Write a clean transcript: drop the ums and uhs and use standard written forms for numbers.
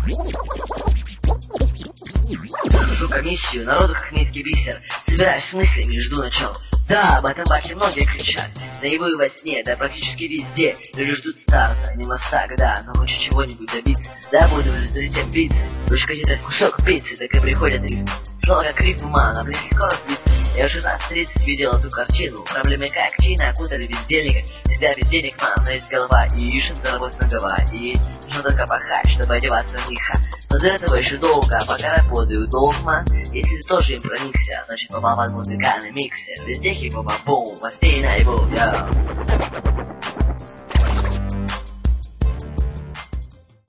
Прошу комиссию, народу как нитки бисер. Собираюсь с мыслями, жду начала. Да, об этом батле многие кричат. Наяву во сне, да практически везде. Люди ждут старта, не моста, да, но хочет чего-нибудь добиться. Да, буду результатом биться. Уж как кусок пиццы, так и приходят рифмы. Снова как рифма, на близких скорость биться. Я уже раз 30 видел эту картину. Проблемы как чина, окутали бездельника. Себя без денег, мам, но есть голова. И ищем заработать много. И нужно только пахать, чтобы одеваться в них. Но до этого еще долго, пока работаю долгма. Если ты тоже им проникся, значит попал под музыкальный миксер. Везде хип-хопа, бум, во всей наяву, йоу.